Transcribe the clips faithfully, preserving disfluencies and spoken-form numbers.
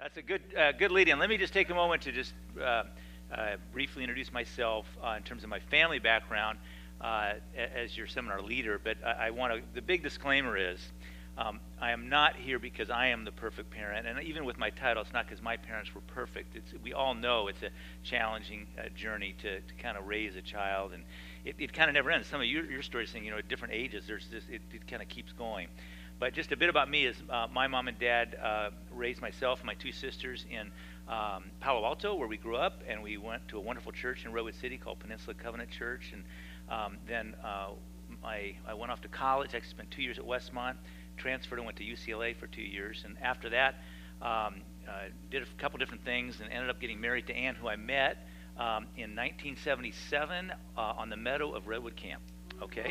That's a good uh, good lead-in. Let me just take a moment to just uh, uh, briefly introduce myself uh, in terms of my family background uh, as your seminar leader. But I, I want to. The big disclaimer is, um, I am not here because I am the perfect parent, and even with my title, it's not because my parents were perfect. It's, we all know it's a challenging uh, journey to, to kind of raise a child, and it, it kind of never ends. Some of your your stories saying, you know, at different ages, there's this, it, it kind of keeps going. But just a bit about me is uh, my mom and dad uh, raised myself and my two sisters in um, Palo Alto, where we grew up, and we went to a wonderful church in Redwood City called Peninsula Covenant Church. And um, then uh, I, I went off to college. I spent two years at Westmont, transferred and went to U C L A for two years. And after that, um, uh, did a couple different things and ended up getting married to Ann, who I met um, in nineteen seventy-seven uh, on the meadow of Redwood Camp. Okay.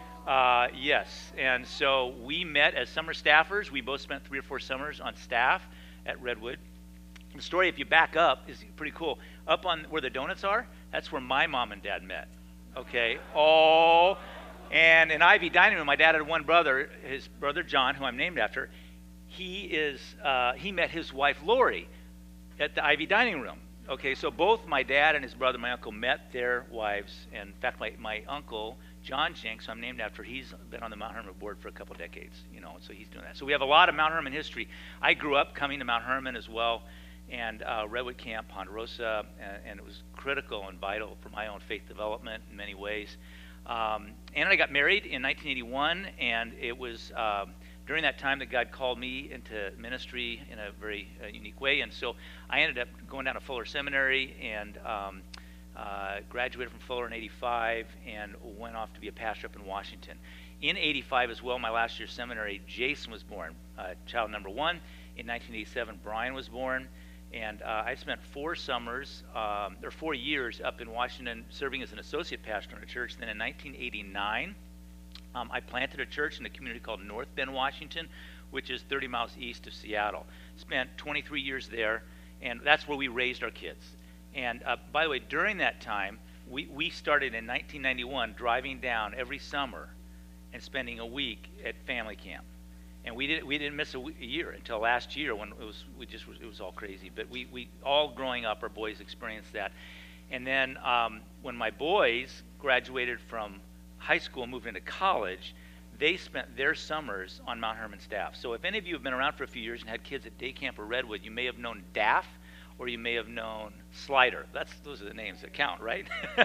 Uh, yes, and so we met as summer staffers. We both spent three or four summers on staff at Redwood. The story, if you back up, is pretty cool. Up on where the donuts are, that's where my mom and dad met. Okay, oh, and in Ivy Dining Room, my dad had one brother, his brother John, who I'm named after. He is uh, he met his wife Lori at the Ivy Dining Room. Okay, so both my dad and his brother, my uncle, met their wives, and in fact, my my uncle. John Jenks, who I'm named after, he's been on the Mount Hermon board for a couple decades, you know, so he's doing that. So we have a lot of Mount Hermon history. I grew up coming to Mount Hermon as well, and uh, Redwood Camp, Ponderosa, and, and it was critical and vital for my own faith development in many ways. Um, Ann and I got married in nineteen eighty-one, and it was uh, during that time that God called me into ministry in a very uh, unique way, and so I ended up going down to Fuller Seminary and um, Uh, graduated from Fuller in eighty-five and went off to be a pastor up in Washington. In eighty-five as well, my last year of seminary, Jason was born, uh, child number one. In nineteen eighty-seven, Brian was born. And uh, I spent four summers, um, or four years up in Washington serving as an associate pastor in a church. Then in nineteen eighty-nine, um, I planted a church in a community called North Bend, Washington, which is thirty miles east of Seattle. Spent twenty-three years there, and that's where we raised our kids. And uh, by the way, during that time, we, we started in nineteen ninety-one driving down every summer and spending a week at family camp. And we didn't we didn't miss a, w- a year until last year when it was we just was, it was all crazy. But we, we all growing up, our boys experienced that. And then um, when my boys graduated from high school and moved into college, they spent their summers on Mount Hermon staff. So if any of you have been around for a few years and had kids at day camp or Redwood, you may have known Daff, or you may have known Slider. That's those are the names that count, right?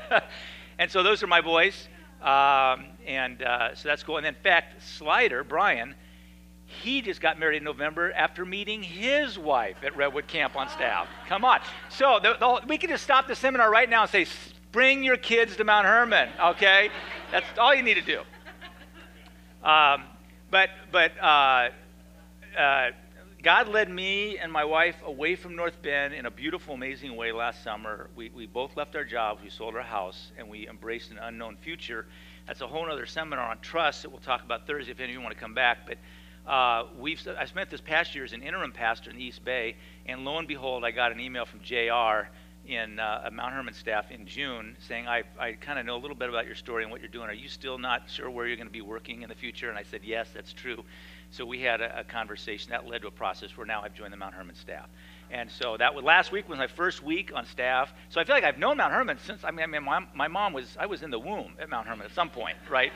And so those are my boys, um, and uh, so that's cool. And in fact, Slider, Brian, he just got married in November after meeting his wife at Redwood Camp on staff. Come on. So the, the, we can just stop the seminar right now and say, bring your kids to Mount Hermon, okay? That's all you need to do. Um, but but uh, uh, God led me and my wife away from North Bend in a beautiful, amazing way last summer. We we both left our jobs, we sold our house, and we embraced an unknown future. That's a whole other seminar on trust that we'll talk about Thursday if any of you want to come back. But uh, we've I spent this past year as an interim pastor in the East Bay, and lo and behold, I got an email from J R in uh, Mount Hermon staff in June saying, I, I kind of know a little bit about your story and what you're doing. Are you still not sure where you're going to be working in the future? And I said, yes, that's true. So we had a, a conversation that led to a process where now I've joined the Mount Hermon staff. And so that was last week was my first week on staff. So I feel like I've known Mount Hermon since, I mean, I mean my, my mom was, I was in the womb at Mount Hermon at some point, right?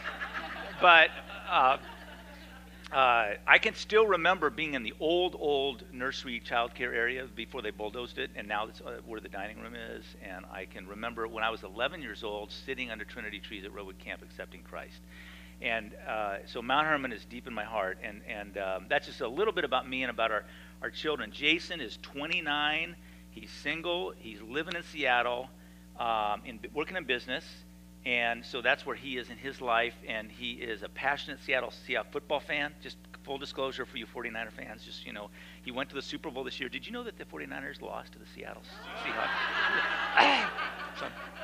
But uh, uh, I can still remember being in the old, old nursery childcare area before they bulldozed it, and now it's uh, where the dining room is. And I can remember when I was eleven years old sitting under Trinity trees at Redwood Camp accepting Christ. And uh, so Mount Hermon is deep in my heart, and, and um, that's just a little bit about me and about our, our children. Jason is twenty-nine, he's single, he's living in Seattle, um, in, working in business, and so that's where he is in his life, and he is a passionate Seattle Seahawks football fan. Just full disclosure for you forty-niner fans, just, you know, he went to the Super Bowl this year. Did you know that the forty-niners lost to the Seattle Seahawks? so,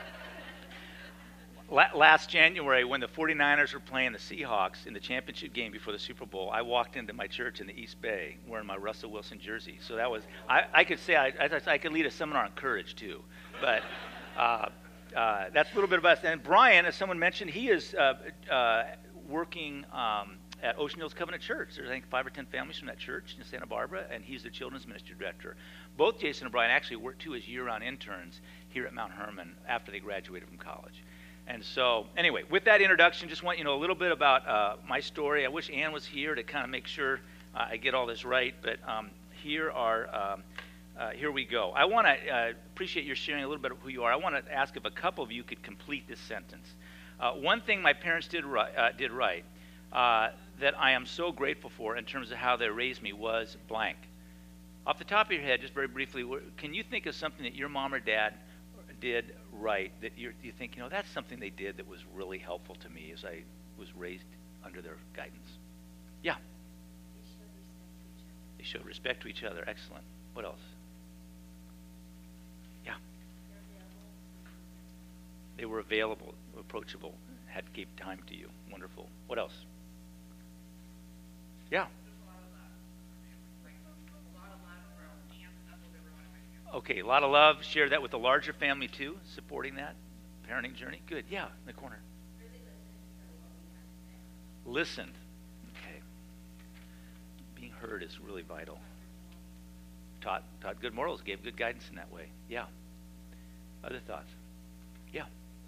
Last January, when the forty-niners were playing the Seahawks in the championship game before the Super Bowl, I walked into my church in the East Bay wearing my Russell Wilson jersey. So that was, I, I could say, I, I, I could lead a seminar on courage too. But uh, uh, that's a little bit about us. And Brian, as someone mentioned, he is uh, uh, working um, at Ocean Hills Covenant Church. There's, I think, five or ten families from that church in Santa Barbara, and he's the children's ministry director. Both Jason and Brian actually worked, too, as year-round interns here at Mount Hermon after they graduated from college. And so, anyway, with that introduction, just want you to know a little bit about uh, my story. I wish Ann was here to kind of make sure uh, I get all this right, but um, here are um, uh, here we go. I want to uh, appreciate your sharing a little bit of who you are. I want to ask if a couple of you could complete this sentence. Uh, one thing my parents did right, uh, did right uh, that I am so grateful for in terms of how they raised me was blank. Off the top of your head, just very briefly, can you think of something that your mom or dad did right that you're, you think, you know, that's something they did that was really helpful to me as I was raised under their guidance? Yeah. They showed respect to each other. Excellent. What else? Yeah. They were available, approachable, had gave time to you. Wonderful. What else? Yeah. Okay, a lot of love. Share that with the larger family too, supporting that parenting journey. Good. Yeah, in the corner. Listened. Okay. Being heard is really vital. Taught, taught good morals, gave good guidance in that way. Yeah. Other thoughts? Yeah.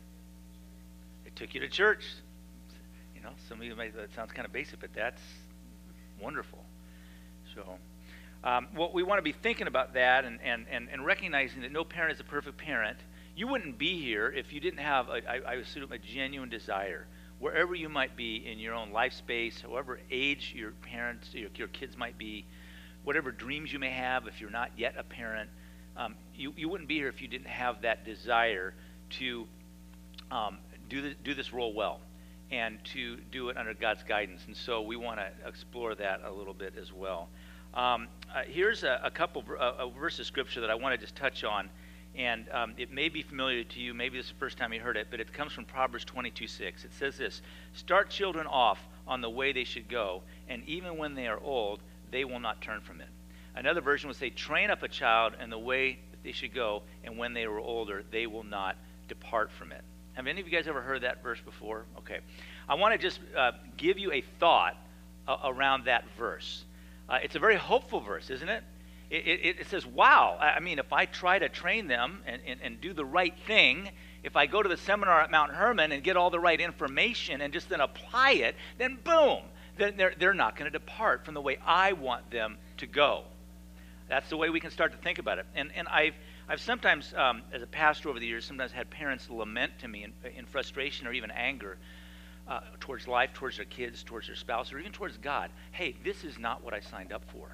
It took you to church. You know, some of you might, that sounds kind of basic, but that's wonderful. So, um, well, we want to be thinking about that and, and, and, and recognizing that no parent is a perfect parent. You wouldn't be here if you didn't have, a, I, I assume, a genuine desire, wherever you might be in your own life space, however age your parents, your, your kids might be, whatever dreams you may have if you're not yet a parent, um, you, you wouldn't be here if you didn't have that desire to um, do, the, do this role well and to do it under God's guidance. And so we want to explore that a little bit as well. Um, uh, here's a, a couple uh, a verse of scripture that I want to just touch on, and um, it may be familiar to you. Maybe this is the first time you heard it, but it comes from Proverbs twenty-two six. It says this: "Start children off on the way they should go, and even when they are old, they will not turn from it." Another version would say, "Train up a child in the way that they should go, and when they are older, they will not depart from it." Have any of you guys ever heard that verse before? Okay. I want to just uh, give you a thought uh, around that verse. Uh, it's a very hopeful verse, isn't it? It, it? it says, wow, I mean, if I try to train them and, and, and do the right thing, if I go to the seminar at Mount Hermon and get all the right information and just then apply it, then boom, then they're, they're not going to depart from the way I want them to go. That's the way we can start to think about it. And, and I've, I've sometimes, um, as a pastor over the years, sometimes had parents lament to me in, in frustration or even anger uh, towards life, towards their kids, towards their spouse, or even towards God. Hey, this is not what I signed up for.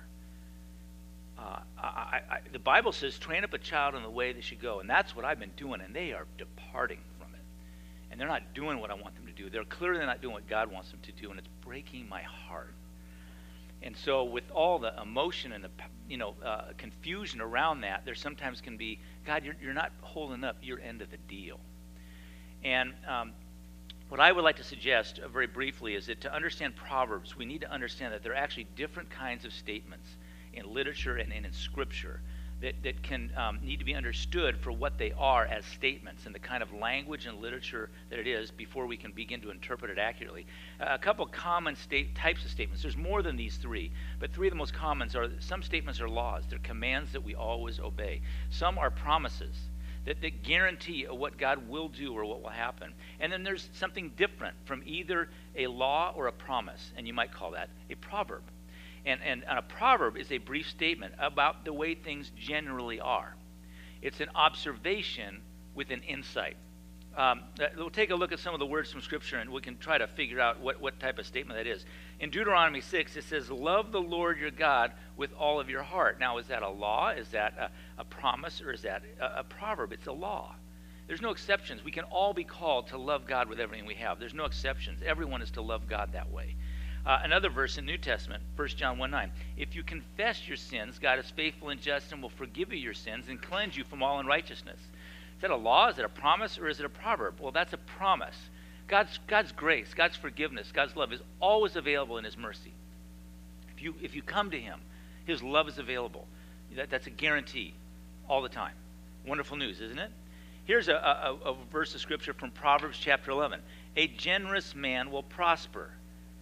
Uh, I, I, the Bible says, train up a child in the way they should go, and that's what I've been doing, and they are departing from it. And they're not doing what I want them to do. They're clearly not doing what God wants them to do, and it's breaking my heart. And so with all the emotion and the you know uh, confusion around that, there sometimes can be, God, you're, you're not holding up your end of the deal. And um, what I would like to suggest uh, very briefly is that to understand Proverbs, we need to understand that there are actually different kinds of statements in literature and, and in Scripture that, that can um, need to be understood for what they are as statements and the kind of language and literature that it is before we can begin to interpret it accurately. Uh, a couple common state, types of statements. There's more than these three, but three of the most common are, some statements are laws. They're commands that we always obey. Some are promises that, that guarantee what God will do or what will happen. And then there's something different from either a law or a promise, and you might call that a proverb. And, and, and a proverb is a brief statement about the way things generally are. It's an observation with an insight. Um, we'll take a look at some of the words from Scripture, and we can try to figure out what, what type of statement that is. In Deuteronomy six, it says, "Love the Lord your God with all of your heart." Now, is that a law? Is that a, a promise? Or is that a, a proverb? It's a law. There's no exceptions. We can all be called to love God with everything we have. There's no exceptions. Everyone is to love God that way. Uh, another verse in New Testament, First John one nine. "If you confess your sins, God is faithful and just and will forgive you your sins and cleanse you from all unrighteousness." Is that a law? Is it a promise? Or is it a proverb? Well, that's a promise. God's, God's grace, God's forgiveness, God's love is always available in His mercy. If you, if you come to Him, His love is available. That, that's a guarantee all the time. Wonderful news, isn't it? Here's a, a, a verse of Scripture from Proverbs chapter eleven. "A generous man will prosper,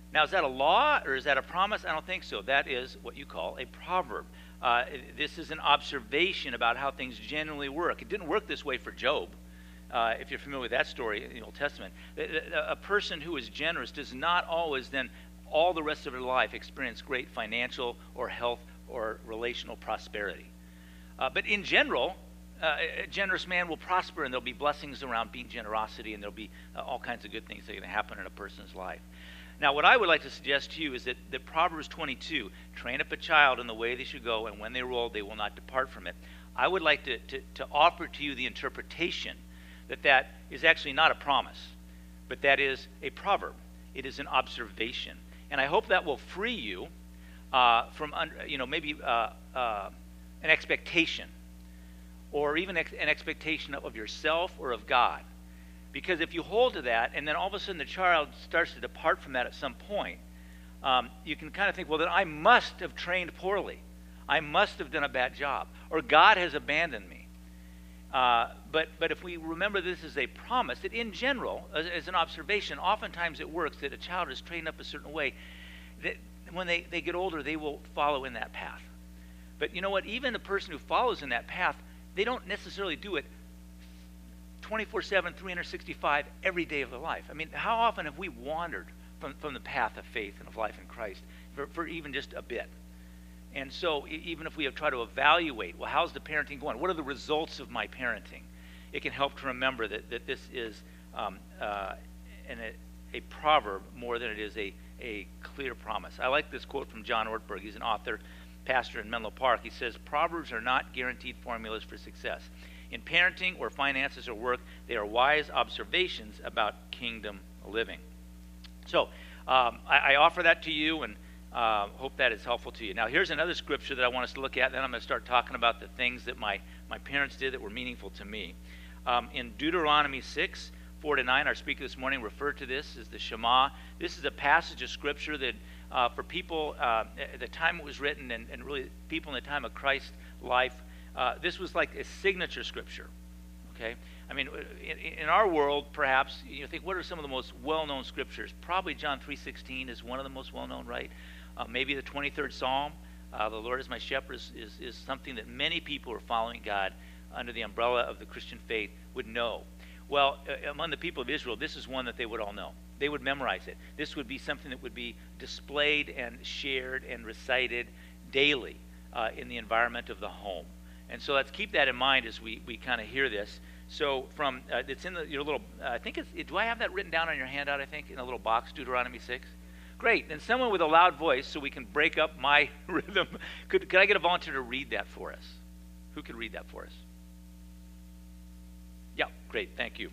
Now, is that a law or is that a promise? I don't think so. That is what you call a proverb. Uh, this is an observation about how things generally work. It didn't work this way for Job. Uh, if you're familiar with that story in the Old Testament, a person who is generous does not always then all the rest of their life experience great financial or health or relational prosperity. Uh, but in general, uh, a generous man will prosper, and there'll be blessings around being generosity, and there'll be uh, all kinds of good things that are going to happen in a person's life. Now, what I would like to suggest to you is that, that Proverbs twenty-two, train up a child in the way they should go, and when they are old, they will not depart from it. I would like to, to, to offer to you the interpretation that that is actually not a promise, but that is a proverb. It is an observation. And I hope that will free you uh, from, you know, maybe uh, uh, an expectation, or even ex- an expectation of yourself or of God. Because if you hold to that, and then all of a sudden the child starts to depart from that at some point, um, you can kind of think, well, then I must have trained poorly. I must have done a bad job. Or God has abandoned me. Uh, but but if we remember this is a promise, that in general, as, as an observation, oftentimes it works that a child is trained up a certain way, that when they, they get older, they will follow in that path. But you know what? Even the person who follows in that path, they don't necessarily do it twenty-four seven, three hundred sixty-five every day of their life. I mean, how often have we wandered from, from the path of faith and of life in Christ for, for even just a bit? And so even if we have tried to evaluate, well, how's the parenting going? What are the results of my parenting? It can help to remember that, that this is um, uh, an, a, a proverb more than it is a, a clear promise. I like this quote from John Ortberg. He's an author, pastor in Menlo Park. He says, Proverbs are not guaranteed formulas for success. In parenting or finances or work, they are wise observations about kingdom living. So um, I, I offer that to you, and Uh, hope that is helpful to you. Now, here's another scripture that I want us to look at. Then I'm going to start talking about the things that my, my parents did that were meaningful to me. Um, in Deuteronomy six, four to nine, our speaker this morning referred to this as the Shema. This is a passage of scripture that uh, for people uh, at the time it was written, and, and really people in the time of Christ's life, uh, this was like a signature scripture. Okay? I mean, in, in our world, perhaps, you think, what are some of the most well-known scriptures? Probably John three sixteen is one of the most well-known, right? Uh, maybe the twenty-third Psalm, uh, the Lord is my shepherd, is, is, is something that many people who are following God under the umbrella of the Christian faith would know. Well, uh, among the people of Israel, this is one that they would all know. They would memorize it. This would be something that would be displayed and shared and recited daily uh, in the environment of the home. And so let's keep that in mind as we, we kind of hear this. So from, uh, it's in the, your little, uh, I think it's, it, do I have that written down on your handout, I think, in a little box, Deuteronomy six? Great. And someone with a loud voice so we can break up my rhythm. Could, could I get a volunteer to read that for us? Who could read that for us? Yeah, great. Thank you.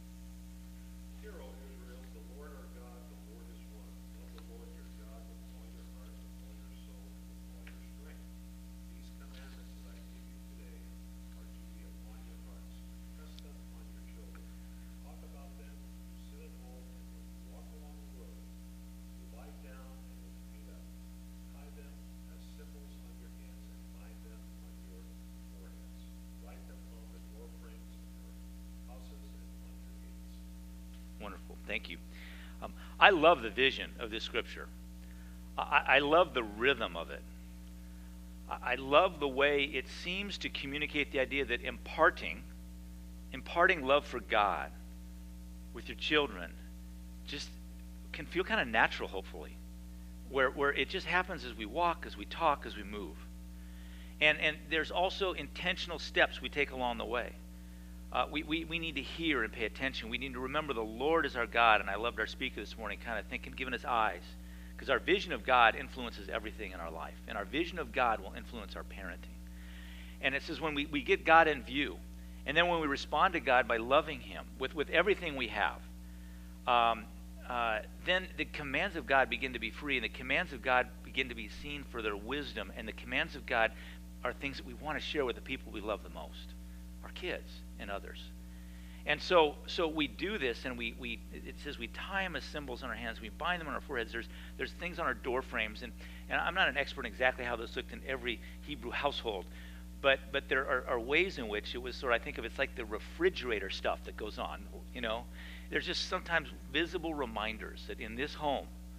Hear, O Israel, the Lord our God, the Lord is one. Love the Lord your God with all your heart, with all your soul, and with all your strength. These commandments that I give you today are to be upon your hearts. Press them on your children. Talk about them when you sit at home and when you walk along the road. Lie down and with your feet up. Tie them as symbols on your hands and bind them on your foreheads. Write them on the door frames of your houses and on your gates. Wonderful. Thank you. Um, I love the vision of this scripture. I, I love the rhythm of it. I, I love the way it seems to communicate the idea that imparting, imparting love for God with your children just can feel kind of natural, hopefully, where where it just happens as we walk, as we talk, as we move. And and there's also intentional steps we take along the way. Uh, we, we, we need to hear and pay attention. We need to remember the Lord is our God, and I loved our speaker this morning kind of thinking, giving us eyes, because our vision of God influences everything in our life, and our vision of God will influence our parenting. And it says when we, we get God in view, and then when we respond to God by loving Him with, with everything we have, um, Uh, then the commands of God begin to be free, and the commands of God begin to be seen for their wisdom, and the commands of God are things that we want to share with the people we love the most, our kids and others. And so so we do this, and we, we it says we tie them as symbols on our hands, we bind them on our foreheads. There's there's things on our door frames, and, and I'm not an expert in exactly how this looked in every Hebrew household, but but there are, are ways in which it was sort of, I think of it's like the refrigerator stuff that goes on, you know. There's just sometimes visible reminders that in this home,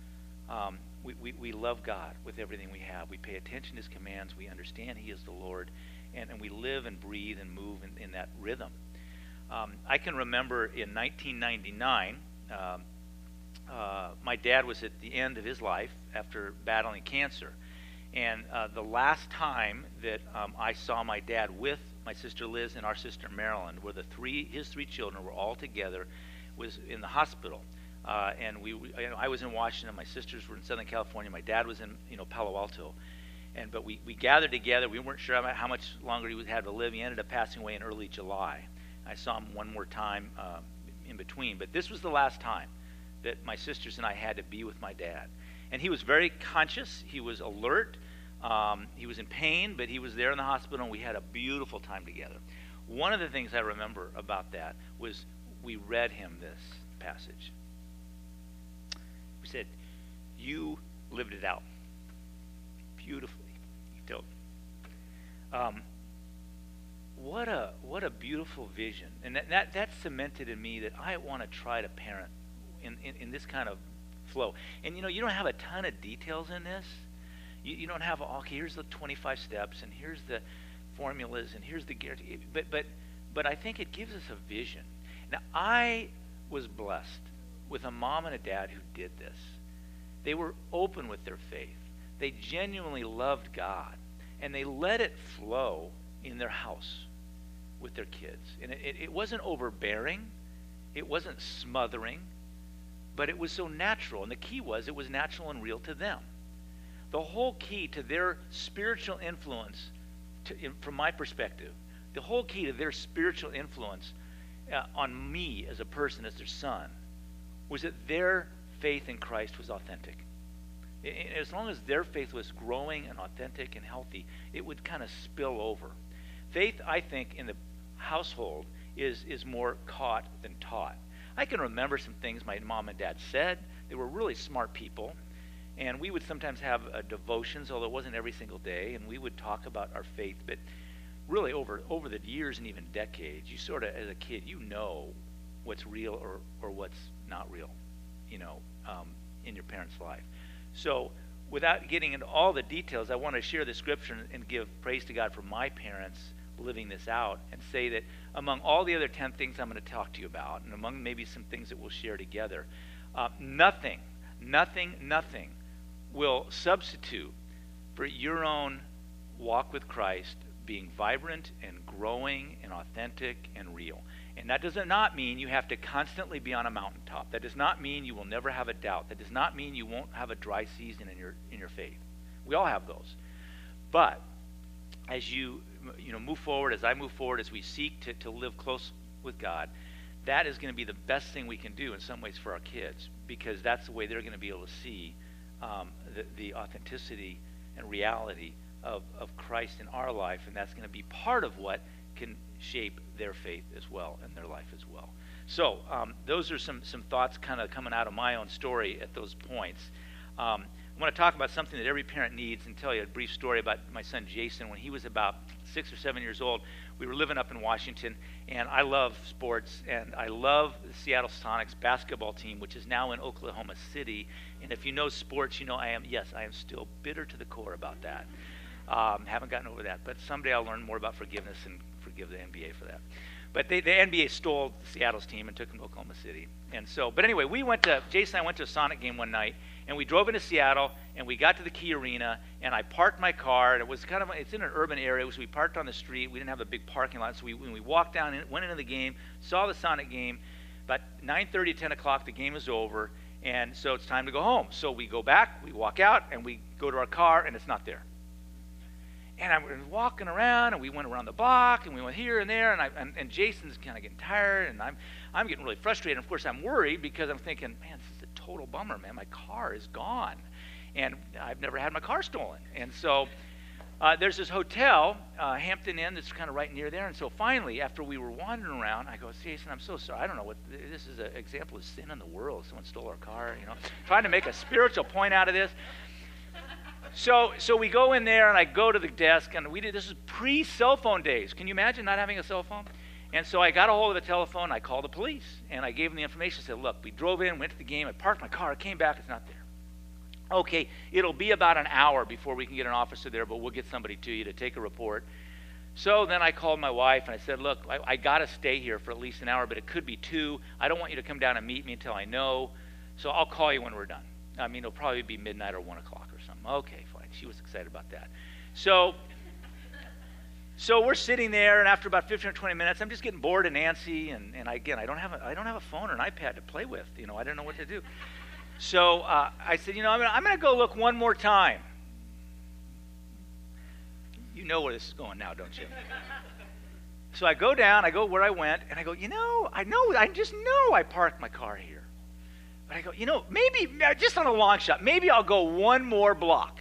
Um, we, we, we love God with everything we have. We pay attention to his commands. We understand he is the Lord. And, and we live and breathe and move in, in that rhythm. Um, I can remember in nineteen ninety-nine, um, uh, my dad was at the end of his life after battling cancer. And uh, the last time that um, I saw my dad with my sister Liz and our sister Marilyn, where the three, his three children were all together, was in the hospital. Uh, and we, we you know, I was in Washington, my sisters were in Southern California, my dad was in you know Palo Alto. And but we, we gathered together. We weren't sure how much longer he would have to live. He ended up passing away in early July. I saw him one more time uh, in between. But this was the last time that my sisters and I had to be with my dad. And he was very conscious. He was alert. Um, he was in pain, but he was there in the hospital, and we had a beautiful time together. One of the things I remember about that was we read him this passage. We said, "You lived it out beautifully." He told me. Um, what a what a beautiful vision, and that, that that cemented in me that I want to try to parent in, in in this kind of flow. And you know, you don't have a ton of details in this. You, you don't have okay. Here's the twenty-five steps, and here's the formulas, and here's the guarantee. But but but I think it gives us a vision. Now I was blessed with a mom and a dad who did this. They were open with their faith. They genuinely loved God, and they let it flow in their house with their kids. And it, it, it wasn't overbearing, it wasn't smothering, but it was so natural. And the key was it was natural and real to them. The whole key to their spiritual influence, to, in, from my perspective, the whole key to their spiritual influence uh, on me as a person, as their son, was that their faith in Christ was authentic. As long as their faith was growing and authentic and healthy, it would kind of spill over. Faith, I think, in the household is, is more caught than taught. I can remember some things my mom and dad said. They were really smart people. And we would sometimes have uh, devotions, although it wasn't every single day, and we would talk about our faith. But really over, over the years and even decades, you sort of, as a kid, you know what's real or, or what's not real, you know, um, in your parents' life. So without getting into all the details, I want to share the scripture and give praise to God for my parents living this out, and say that among all the other ten things I'm going to talk to you about, and among maybe some things that we'll share together, uh, nothing, nothing, nothing will substitute for your own walk with Christ being vibrant and growing and authentic and real. And that does not mean you have to constantly be on a mountaintop. That does not mean you will never have a doubt. That does not mean you won't have a dry season in your in your faith. We all have those. But as you you know move forward, as I move forward, as we seek to, to live close with God, that is going to be the best thing we can do in some ways for our kids, because that's the way they're going to be able to see um, the, the authenticity and reality of, of Christ in our life, and that's going to be part of what can shape their faith as well and their life as well. So um, those are some some thoughts kind of coming out of my own story at those points. Um, I want to talk about something that every parent needs and tell you a brief story about my son Jason. When he was about six or seven years old, we were living up in Washington, and I love sports, and I love the Seattle Sonics basketball team, which is now in Oklahoma City. And if you know sports, you know I am, yes, I am still bitter to the core about that. Um, haven't gotten over that, but someday I'll learn more about forgiveness and forgive the N B A for that. But they, the N B A stole Seattle's team and took them to Oklahoma City. And so, but anyway, we went to, Jason and I went to a Sonic game one night, and we drove into Seattle, and we got to the Key Arena, and I parked my car, and it was kind of, it's in an urban area, so we parked on the street. We didn't have a big parking lot, so we, when we walked down, and went into the game, saw the Sonic game. About nine thirty, ten o'clock, the game is over, and so it's time to go home. So we go back, we walk out, and we go to our car, and it's not there. And I was walking around, and we went around the block, and we went here and there, and, I, and, and Jason's kind of getting tired, and I'm I'm getting really frustrated. And of course, I'm worried because I'm thinking, man, this is a total bummer, man. My car is gone, and I've never had my car stolen. And so uh, there's this hotel, uh, Hampton Inn, that's kind of right near there. And so finally, after we were wandering around, I go, Jason, I'm so sorry. I don't know what this is. An example of sin in the world. Someone stole our car, you know, trying to make a spiritual point out of this. So so we go in there, and I go to the desk, and we did, this is pre-cell phone days. Can you imagine not having a cell phone? And so I got a hold of the telephone, I called the police, and I gave them the information. I said, look, we drove in, went to the game, I parked my car, I came back, it's not there. Okay, it'll be about an hour before we can get an officer there, but we'll get somebody to you to take a report. So then I called my wife and I said, look, I, I got to stay here for at least an hour, but it could be two. I don't want you to come down and meet me until I know. So I'll call you when we're done. I mean, it'll probably be midnight or one o'clock or something. Okay, fine. She was excited about that. So, so we're sitting there, and after about fifteen or twenty minutes, I'm just getting bored and antsy. And, and I, again, I don't have a, I don't have a phone or an iPad to play with. You know, I didn't know what to do. So uh, I said, you know, I'm gonna, I'm gonna go look one more time. You know where this is going now, don't you? So I go down, I go where I went, and I go, you know, I know, I just know I parked my car here. But I go, you know, maybe, just on a long shot, maybe I'll go one more block.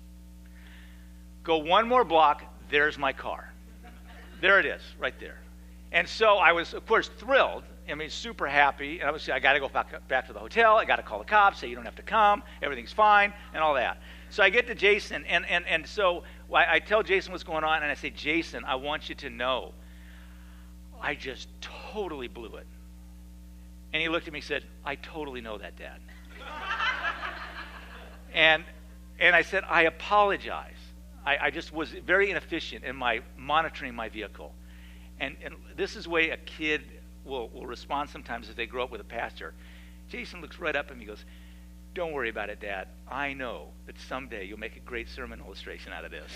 Go one more block, there's my car. There it is, right there. And so I was, of course, thrilled. I mean, super happy. And I was, I got to go back, back to the hotel. I got to call the cops, say you don't have to come. Everything's fine, and all that. So I get to Jason, and, and, and so I, I tell Jason what's going on, and I say, Jason, I want you to know, I just totally blew it. And he looked at me and said, I totally know that, Dad. and, and I said, I apologize. I, I just was very inefficient in my monitoring my vehicle. And, and this is the way a kid will, will respond sometimes if they grow up with a pastor. Jason looks right up at me and goes, don't worry about it, Dad. I know that someday you'll make a great sermon illustration out of this.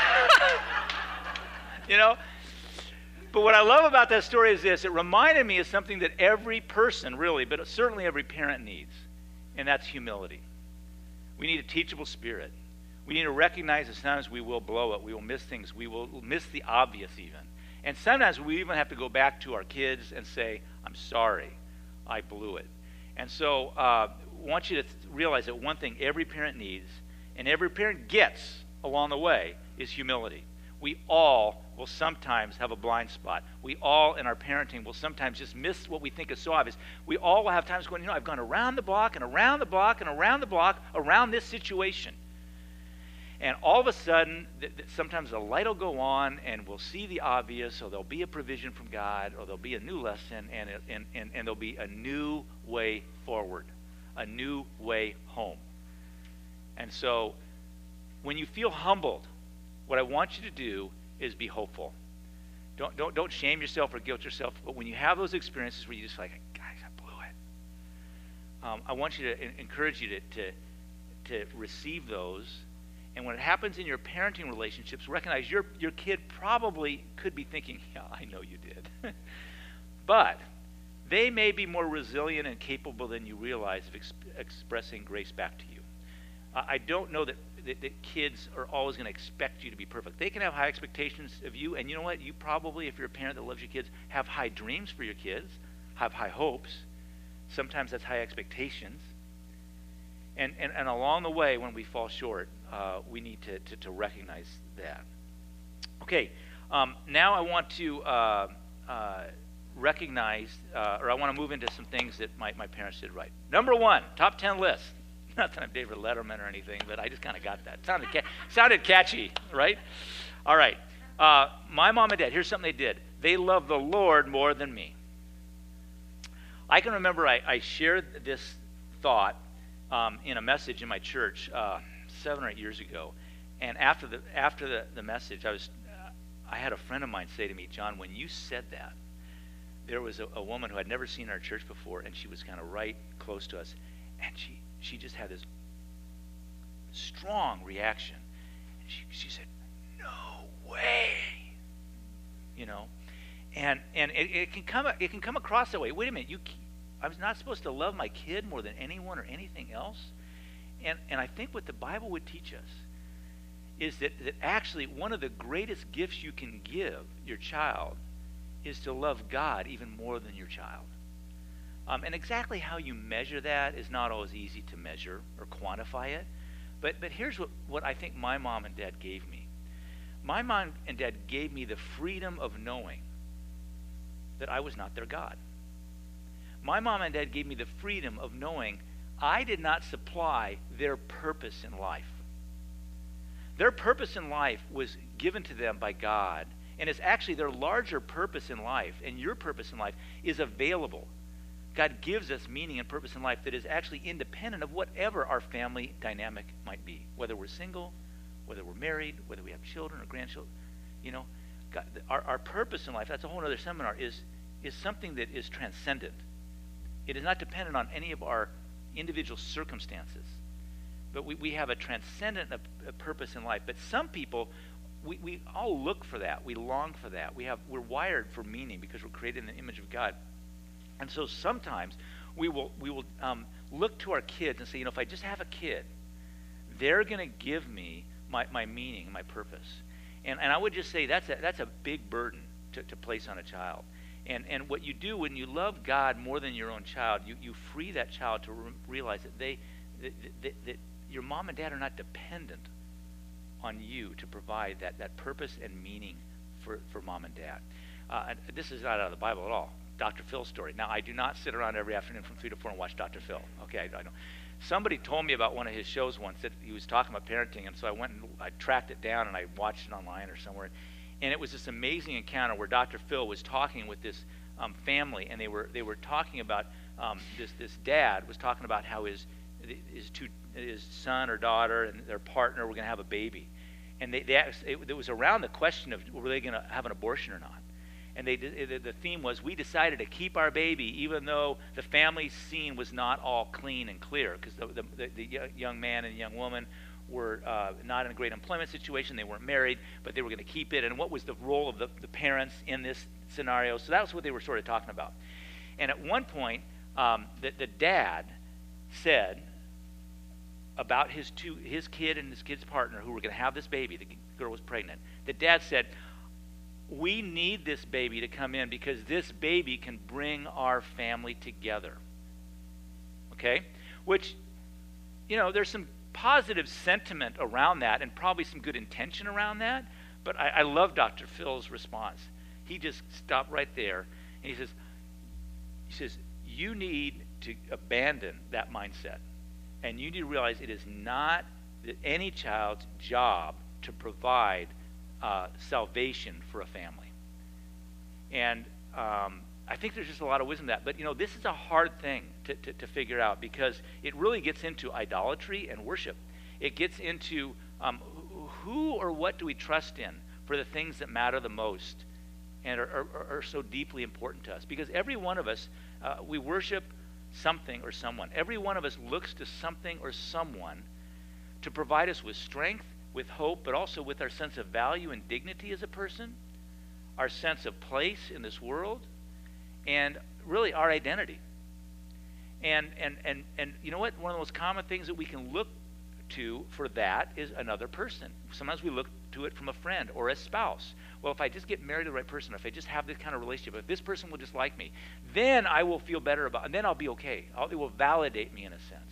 You know? But what I love about that story is this. It reminded me of something that every person, really, but certainly every parent needs, and that's humility. We need a teachable spirit. We need to recognize that sometimes we will blow it. We will miss things. We will miss the obvious even. And sometimes we even have to go back to our kids and say, I'm sorry, I blew it. And so uh, I want you to th- realize that one thing every parent needs, and every parent gets along the way, is humility. We all will sometimes have a blind spot. We all in our parenting will sometimes just miss what we think is so obvious. We all will have times going, you know, I've gone around the block and around the block and around the block around this situation. And all of a sudden, th- th- sometimes the light will go on and we'll see the obvious, or there'll be a provision from God, or there'll be a new lesson, and, it, and, and, and there'll be a new way forward, a new way home. And so when you feel humbled, what I want you to do is be hopeful. Don't, don't, don't shame yourself or guilt yourself, but when you have those experiences where you just like, guys, I blew it, um, I want you to in- encourage you to, to, to receive those. And when it happens in your parenting relationships, recognize your, your kid probably could be thinking, yeah, I know you did. But they may be more resilient and capable than you realize of ex- expressing grace back to you. Uh, I don't know that, that, that kids are always going to expect you to be perfect. They can have high expectations of you, and you know what? You probably, if you're a parent that loves your kids, have high dreams for your kids, have high hopes. Sometimes that's high expectations. And, and, and along the way, when we fall short, uh, we need to, to, to recognize that. Okay, um, now I want to uh, uh, recognize, uh, or I want to move into some things that my, my parents did right. Number one, top ten list. Not that I'm David Letterman or anything, but I just kind of got that. Sounded, ca- sounded catchy, right? All right. Uh, my mom and dad, here's something they did. They loved the Lord more than me. I can remember I, I shared this thought Um, in a message in my church uh, seven or eight years ago, and after the after the, the message, I was uh, I had a friend of mine say to me, John, when you said that, there was a, a woman who had never seen our church before, and she was kind of right close to us, and she she just had this strong reaction, and she she said, "No way," you know, and and it, it can come it can come across that way. Wait a minute, you. I was not supposed to love my kid more than anyone or anything else. And and I think what the Bible would teach us is that, that actually one of the greatest gifts you can give your child is to love God even more than your child. Um, and exactly how you measure that is not always easy to measure or quantify it. But but here's what, what I think my mom and dad gave me. My mom and dad gave me the freedom of knowing that I was not their God. My mom and dad gave me the freedom of knowing I did not supply their purpose in life. Their purpose in life was given to them by God, and it's actually their larger purpose in life, and your purpose in life is available God gives us meaning and purpose in life that is actually independent of whatever our family dynamic might be, whether we're single, whether we're married, whether we have children or grandchildren. You know, God, our, our purpose in life, that's a whole other seminar, is, is something that is transcendent. It is not dependent on any of our individual circumstances. But we, we have a transcendent a, a purpose in life. But some people, we, we all look for that. We long for that. We have, we're wired for meaning because we're created in the image of God. And so sometimes we will we will um, look to our kids and say, you know, if I just have a kid, they're going to give me my, my meaning, my purpose. And and I would just say that's a, that's a big burden to, to place on a child. And and what you do when you love God more than your own child, you, you free that child to re- realize that they that, that, that your mom and dad are not dependent on you to provide that, that purpose and meaning for, for mom and dad. Uh, and this is not out of the Bible at all. Doctor Phil's story. Now, I do not sit around every afternoon from three to four and watch Doctor Phil. Okay, I, I know. Somebody told me about one of his shows once that he was talking about parenting, and so I went and I tracked it down and I watched it online or somewhere. And it was this amazing encounter where Doctor Phil was talking with this um, family, and they were they were talking about um, this this dad was talking about how his his two his son or daughter and their partner were going to have a baby, and they, they asked, it, it was around the question of were they going to have an abortion or not. And they, the theme was, we decided to keep our baby even though the family scene was not all clean and clear, because the, the, the young man and the young woman were uh, not in a great employment situation. They weren't married, but they were going to keep it. And what was the role of the, the parents in this scenario? So that was what they were sort of talking about. And at one point, um, the, the dad said about his two, his kid and his kid's partner who were going to have this baby, the girl was pregnant. The dad said, we need this baby to come in because this baby can bring our family together. Okay? Which, you know, there's some positive sentiment around that and probably some good intention around that. But I, I love Doctor Phil's response. He just stopped right there and he says, he says, you need to abandon that mindset. And you need to realize it is not any child's job to provide Uh, salvation for a family. And um, I think there's just a lot of wisdom in that. But, you know, this is a hard thing to, to, to figure out because it really gets into idolatry and worship. It gets into um, who or what do we trust in for the things that matter the most and are, are, are so deeply important to us. Because every one of us, uh, we worship something or someone. Every one of us looks to something or someone to provide us with strength, with hope, but also with our sense of value and dignity as a person, our sense of place in this world, and really our identity. And and and and you know what? One of the most common things that we can look to for that is another person. Sometimes we look to it from a friend or a spouse. Well, if I just get married to the right person, if I just have this kind of relationship, if this person will just like me, then I will feel better about, and then I'll be okay. I'll, it will validate me in a sense.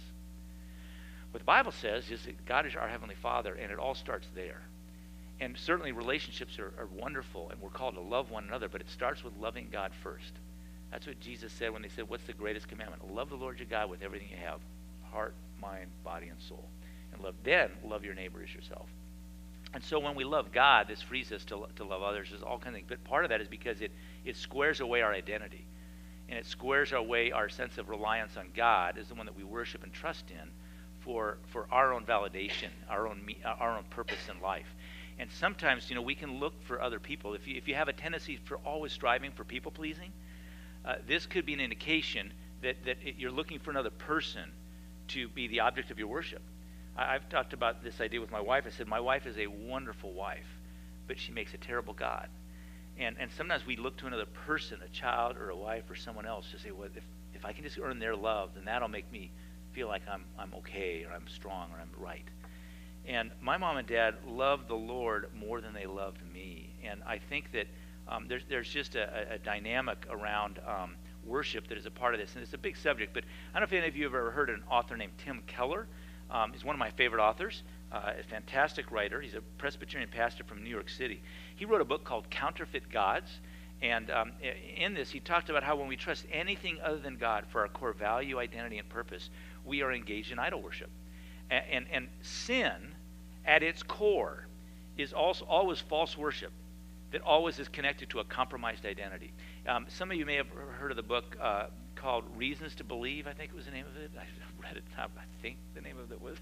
What the Bible says is that God is our Heavenly Father, and it all starts there. And certainly relationships are, are wonderful, and we're called to love one another, but it starts with loving God first. That's what Jesus said when they said, what's the greatest commandment? Love the Lord your God with everything you have, heart, mind, body, and soul. And love, then love your neighbor as yourself. And so when we love God, this frees us to, to love others. There's all kinds of things. But part of that is because it, it squares away our identity. And it squares away our sense of reliance on God as the one that we worship and trust in for for our own validation, our own me, our own purpose in life. And sometimes, you know, we can look for other people. If you, if you have a tendency for always striving for people-pleasing, uh, this could be an indication that, that it, you're looking for another person to be the object of your worship. I, I've talked about this idea with my wife. I said, my wife is a wonderful wife, but she makes a terrible God. And and sometimes we look to another person, a child or a wife or someone else, to say, well, if, if I can just earn their love, then that'll make me feel like I'm I'm okay or I'm strong or I'm right. And my mom and dad loved the Lord more than they loved me. And I think that um, there's there's just a, a dynamic around um, worship that is a part of this. And it's a big subject, but I don't know if any of you have ever heard of an author named Tim Keller. Um, he's one of my favorite authors, uh, a fantastic writer. He's a Presbyterian pastor from New York City. He wrote a book called Counterfeit Gods. And um, in this, he talked about how when we trust anything other than God for our core value, identity, and purpose, we are engaged in idol worship. And, and, and sin, at its core, is also always false worship that always is connected to a compromised identity. Um, some of you may have heard of the book uh, called Reasons to Believe, I think it was the name of it. I read it, I think the name of it was.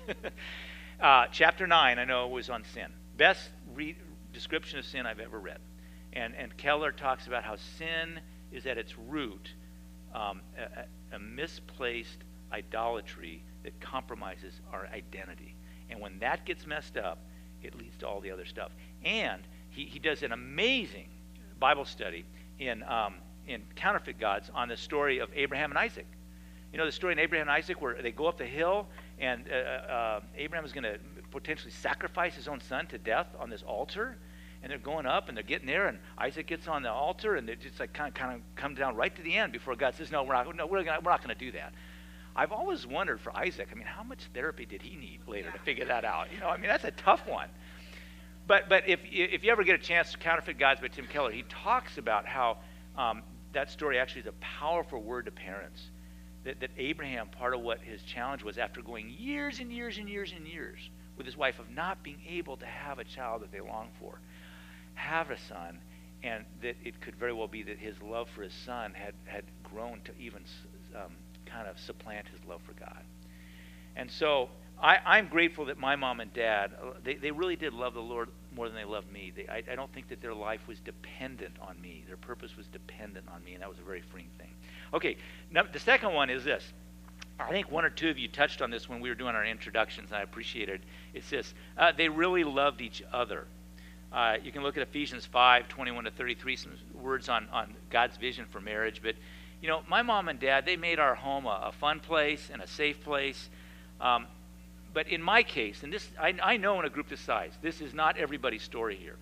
uh, chapter nine, I know, was on sin. Best re- description of sin I've ever read. And, and Keller talks about how sin is at its root um, a, a misplaced idolatry that compromises our identity. And when that gets messed up, it leads to all the other stuff. And he, he does an amazing Bible study in um, in Counterfeit Gods on the story of Abraham and Isaac. You know the story in Abraham and Isaac where they go up the hill and uh, uh, Abraham is going to potentially sacrifice his own son to death on this altar. And they're going up and they're getting there, and Isaac gets on the altar, and they just like kind of kind of come down right to the end before God says, "No, we're not. No, we're, gonna, we're not going to do that." I've always wondered for Isaac. I mean, how much therapy did he need later to figure that out? You know, I mean, that's a tough one. But but if if you ever get a chance, Counterfeit Gods by Tim Keller, he talks about how um, that story actually is a powerful word to parents. That that Abraham, part of what his challenge was after going years and years and years and years with his wife of not being able to have a child that they long for. Have a son, and that it could very well be that his love for his son had, had grown to even um, kind of supplant his love for God. And so I, I'm grateful that my mom and dad, they, they really did love the Lord more than they loved me. They, I, I don't think that their life was dependent on me. Their purpose was dependent on me, and that was a very freeing thing. Okay, now the second one is this. I think one or two of you touched on this when we were doing our introductions, and I appreciate it. It's this. Uh, they really loved each other. Uh, you can look at Ephesians five, twenty-one to thirty-three, some words on, on God's vision for marriage. But, you know, my mom and dad, they made our home a, a fun place and a safe place. Um, but in my case, and this I, I know in a group this size, this is not everybody's story here.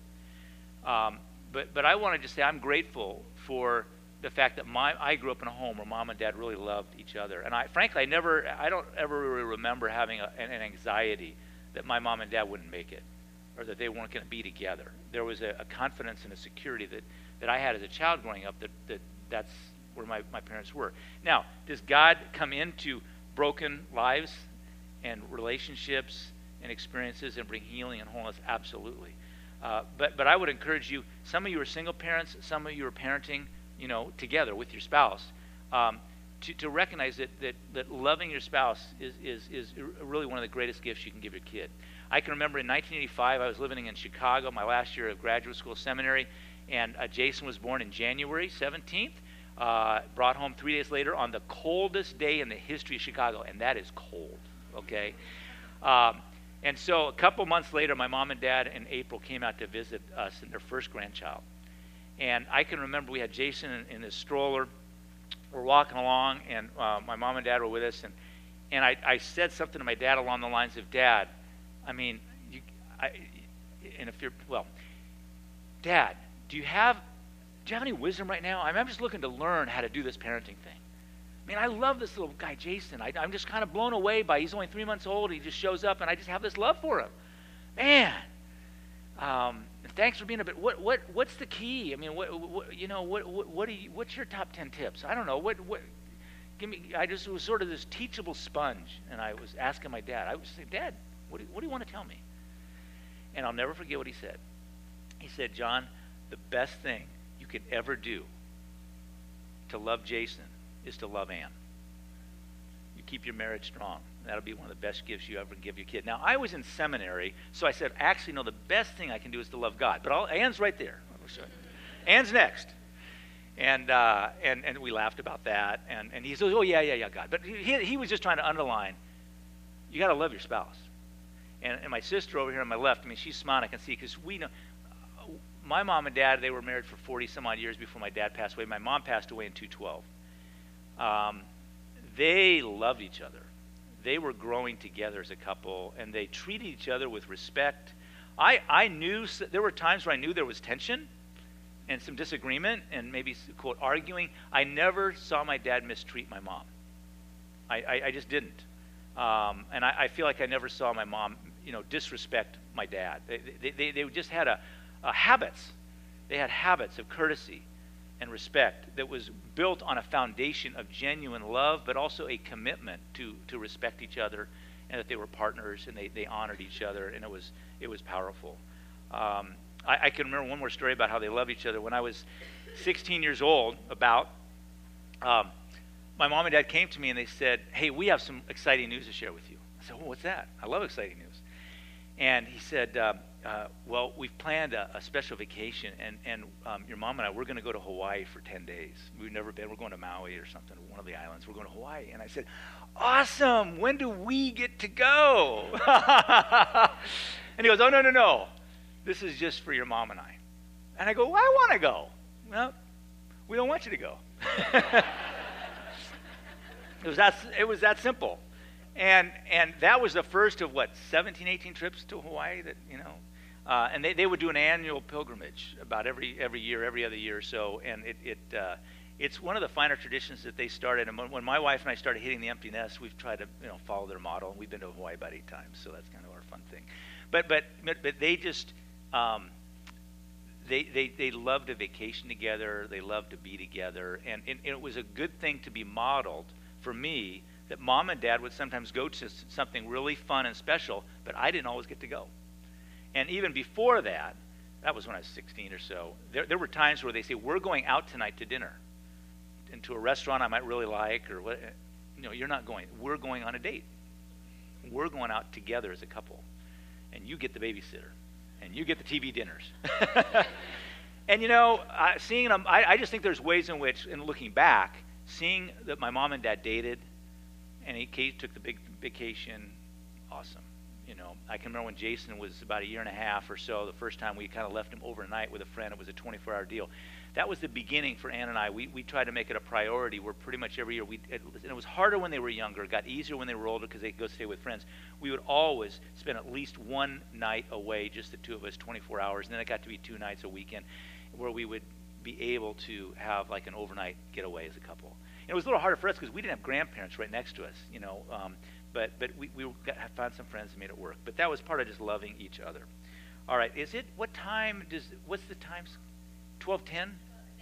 Um, but, but I want to just say I'm grateful for the fact that my I grew up in a home where mom and dad really loved each other. And I frankly, I never, I don't ever really remember having a, an anxiety that my mom and dad wouldn't make it, or that they weren't going to be together. There was a, a confidence and a security that, that I had as a child growing up that, that that's where my, my parents were. Now, does God come into broken lives and relationships and experiences and bring healing and wholeness? Absolutely. Uh, but but I would encourage you, some of you are single parents, some of you are parenting, you know, together with your spouse, um, to, to recognize that, that, that loving your spouse is, is, is really one of the greatest gifts you can give your kid. I can remember in nineteen eighty-five, I was living in Chicago, my last year of graduate school seminary, and uh, Jason was born in January seventeenth, uh, brought home three days later on the coldest day in the history of Chicago, and that is cold, okay? Um, and so a couple months later, my mom and dad in April came out to visit us and their first grandchild. And I can remember we had Jason in, in his stroller. We're walking along, and uh, my mom and dad were with us, and, and I, I said something to my dad along the lines of, Dad, I mean, you, I, and if you're, well, Dad, do you have, do you have any wisdom right now? I mean, I'm just looking to learn how to do this parenting thing. I mean, I love this little guy, Jason. I, I'm just kind of blown away by, he's only three months old. He just shows up, and I just have this love for him. Man, um, thanks for being a bit, what, what, what's the key? I mean, what, what you know, what, what, what do you, what's your top ten tips? I don't know. What, what, give me, I just was sort of this teachable sponge, and I was asking my dad. I was saying, Dad, What do, you, what do you want to tell me? And I'll never forget what he said. He said, John, the best thing you could ever do to love Jason is to love Ann. You keep your marriage strong. That'll be one of the best gifts you ever give your kid. Now, I was in seminary, so I said, actually, no, the best thing I can do is to love God. But I'll, Ann's right there. Ann's next. And, uh, and and we laughed about that. And, and he said, oh, yeah, yeah, yeah, God. But he, he was just trying to underline, you got to love your spouse. And, and my sister over here on my left, I mean, she's smiling, I can see, because we know, uh, my mom and dad, they were married for forty some odd years before my dad passed away. My mom passed away in two twelve. Um, they loved each other. They were growing together as a couple, and they treated each other with respect. I, I knew, there were times where I knew there was tension and some disagreement and maybe, quote, arguing. I never saw my dad mistreat my mom. I, I, I just didn't. Um, and I, I feel like I never saw my mom, you know, disrespect my dad. They, they, they, they just had a, a habits. They had habits of courtesy and respect that was built on a foundation of genuine love, but also a commitment to, to respect each other, and that they were partners and they, they honored each other, and it was it was powerful. Um, I, I can remember one more story about how they loved each other. When I was sixteen years old, about, um, my mom and dad came to me and they said, hey, we have some exciting news to share with you. I said, well, what's that? I love exciting news. And he said, uh, uh, well, we've planned a, a special vacation, and, and um, your mom and I, we're going to go to Hawaii for ten days. We've never been. We're going to Maui or something, one of the islands. We're going to Hawaii. And I said, awesome. When do we get to go? And he goes, oh, no, no, no. This is just for your mom and I. And I go, well, I want to go. Well, we don't want you to go. It was that, it was that simple. And and that was the first of, what, seventeen, eighteen trips to Hawaii that, you know. Uh, and they, they would do an annual pilgrimage about every every year, every other year or so. And it, it uh, it's one of the finer traditions that they started. And when, when my wife and I started hitting the empty nest, we've tried to, you know, follow their model. And we've been to Hawaii about eight times, so that's kind of our fun thing. But but but, but they just, um, they, they, they loved a vacation together. They loved to be together. And, and it was a good thing to be modeled for me, that mom and dad would sometimes go to something really fun and special, but I didn't always get to go. And even before that, that was when I was sixteen or so, there, there were times where they say, we're going out tonight to dinner, into a restaurant I might really like, or what. No, you're not going. We're going on a date. We're going out together as a couple. And you get the babysitter. And you get the T V dinners. And you know, uh, seeing them, I, I just think there's ways in which, in looking back, seeing that my mom and dad dated, and he Kate took the big vacation, awesome. You know, I can remember when Jason was about a year and a half or so, the first time we kind of left him overnight with a friend. It was a twenty-four hour deal. That was the beginning for Ann and I. We we tried to make it a priority. We're pretty much every year. We it, and it was harder when they were younger. It got easier when they were older because they could go stay with friends. We would always spend at least one night away, just the two of us, twenty-four hours. And then it got to be two nights a weekend, where we would be able to have like an overnight getaway as a couple. And it was a little harder for us because we didn't have grandparents right next to us, you know. Um, but but we we got, found some friends and made it work. But that was part of just loving each other. All right, is it what time does what's the times? twelve ten?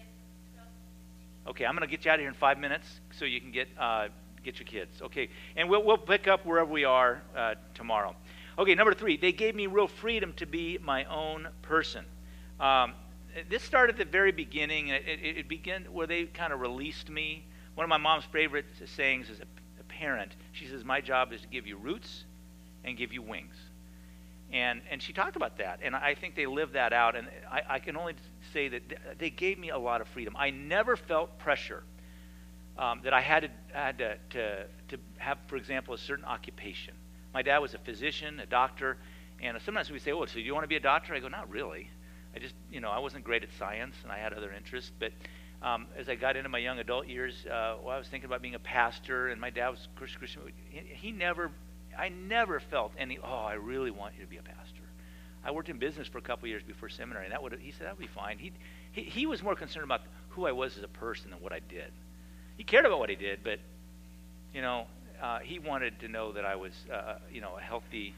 Okay, I'm going to get you out of here in five minutes so you can get uh, get your kids. Okay, and we'll we'll pick up wherever we are uh, tomorrow. Okay, number three, they gave me real freedom to be my own person. Um, this started at the very beginning. It, it, it began where they kind of released me. One of my mom's favorite sayings as a, a parent, she says, my job is to give you roots and give you wings. And and she talked about that, and I think they lived that out. And I, I can only say that they gave me a lot of freedom. I never felt pressure um, that I had to had to, to to have, for example, a certain occupation. My dad was a physician, a doctor, and sometimes we say, "Oh, so do you want to be a doctor?" I go, "Not really. I just, you know, I wasn't great at science, and I had other interests." But um, as I got into my young adult years, uh, well, I was thinking about being a pastor, and my dad was Christian. He, he never. I never felt any, oh, I really want you to be a pastor. I worked in business for a couple of years before seminary, and that would he said that would be fine. He, he he was more concerned about who I was as a person than what I did. He cared about what I did, but you know, uh, he wanted to know that I was, uh, you know, a healthy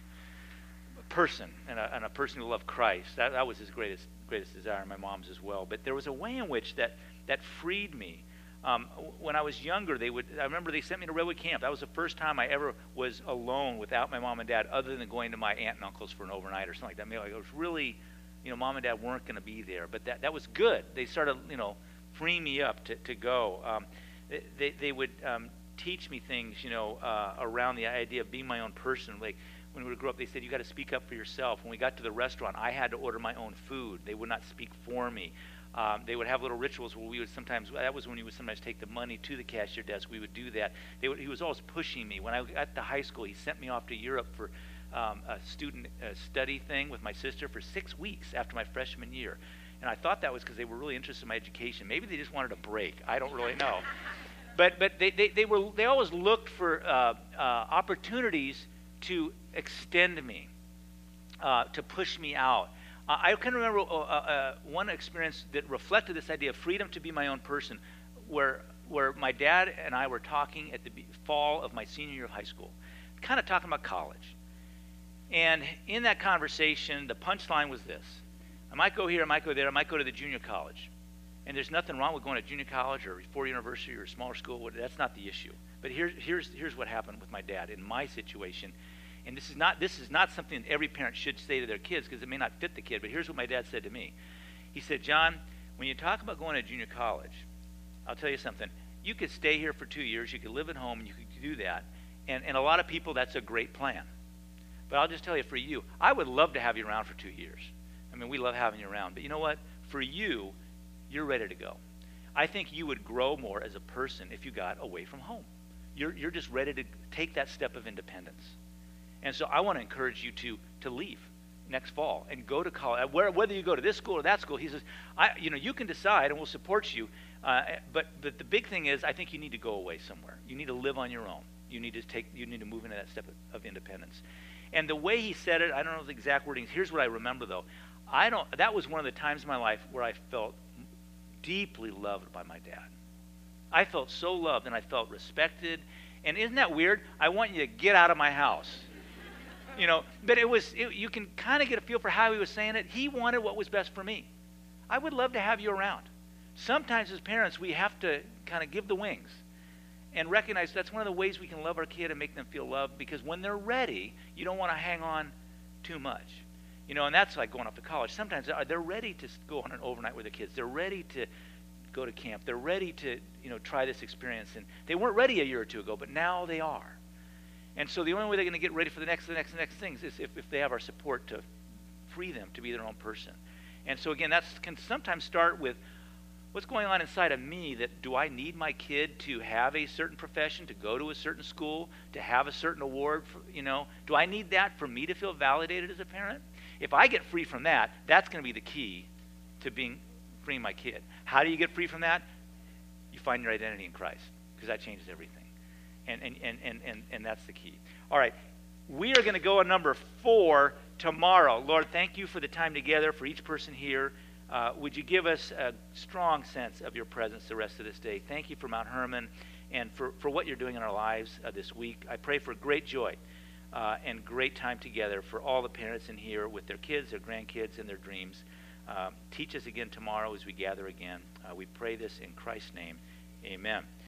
person and a, and a person who loved Christ. That that was his greatest greatest desire, and my mom's as well. But there was a way in which that that freed me. Um, when I was younger, they would. I remember they sent me to Redwood Camp. That was the first time I ever was alone without my mom and dad, other than going to my aunt and uncle's for an overnight or something like that. I mean, like, it was really, you know, mom and dad weren't going to be there, but that that was good. They started, you know, freeing me up to to go. Um, they, they they would um, teach me things, you know, uh, around the idea of being my own person. Like when we grew up, they said you got to speak up for yourself. When we got to the restaurant, I had to order my own food. They would not speak for me. Um, they would have little rituals where we would sometimes, that was when we would sometimes take the money to the cashier desk. We would do that. They would, he was always pushing me. When I got to high school, he sent me off to Europe for um, a student uh, study thing with my sister for six weeks after my freshman year. And I thought that was because they were really interested in my education. Maybe they just wanted a break. I don't really know. But but they, they, they, were, they always looked for uh, uh, opportunities to extend me, uh, to push me out. I can remember uh, uh, one experience that reflected this idea of freedom to be my own person, where where my dad and I were talking at the fall of my senior year of high school, kind of talking about college. And in that conversation, the punchline was this. I might go here, I might go there, I might go to the junior college. And there's nothing wrong with going to junior college or four university or a smaller school. That's not the issue. But here, here's, here's what happened with my dad in my situation. And this is not this is not something that every parent should say to their kids because it may not fit the kid. But here's what my dad said to me. He said, John, when you talk about going to junior college, I'll tell you something. You could stay here for two years. You could live at home, and you could do that. And, and a lot of people, that's a great plan. But I'll just tell you, for you, I would love to have you around for two years. I mean, we love having you around. But you know what? For you, you're ready to go. I think you would grow more as a person if you got away from home. You're, you're just ready to take that step of independence. And so I want to encourage you to, to leave next fall and go to college. Where, whether you go to this school or that school, he says, I, you know, you can decide and we'll support you. Uh, but, but the big thing is, I think you need to go away somewhere. You need to live on your own. You need to take. You need to move into that step of, of independence. And the way he said it, I don't know the exact wording. Here's what I remember, though. I don't. That was one of the times in my life where I felt deeply loved by my dad. I felt so loved, and I felt respected. And isn't that weird? I want you to get out of my house. You know, but it was. It, you can kind of get a feel for how he was saying it. He wanted what was best for me. I would love to have you around. Sometimes as parents, we have to kind of give the wings and recognize that's one of the ways we can love our kid and make them feel loved, because when they're ready, you don't want to hang on too much. You know, and that's like going off to college. Sometimes they're ready to go on an overnight with their kids. They're ready to go to camp. They're ready to, you know, try this experience. And they weren't ready a year or two ago, but now they are. And so the only way they're going to get ready for the next, the next, the next things is if, if they have our support to free them to be their own person. And so again, that can sometimes start with what's going on inside of me. That do I need my kid to have a certain profession, to go to a certain school, to have a certain award? For, you know, do I need that for me to feel validated as a parent? If I get free from that, that's going to be the key to being freeing my kid. How do you get free from that? You find your identity in Christ, because that changes everything. And and, and, and, and and that's the key. All right. We are going to go on number four tomorrow. Lord, thank you for the time together for each person here. Uh, would you give us a strong sense of your presence the rest of this day? Thank you for Mount Hermon and for, for what you're doing in our lives uh, this week. I pray for great joy uh, and great time together for all the parents in here with their kids, their grandkids, and their dreams. Uh, teach us again tomorrow as we gather again. Uh, we pray this in Christ's name. Amen.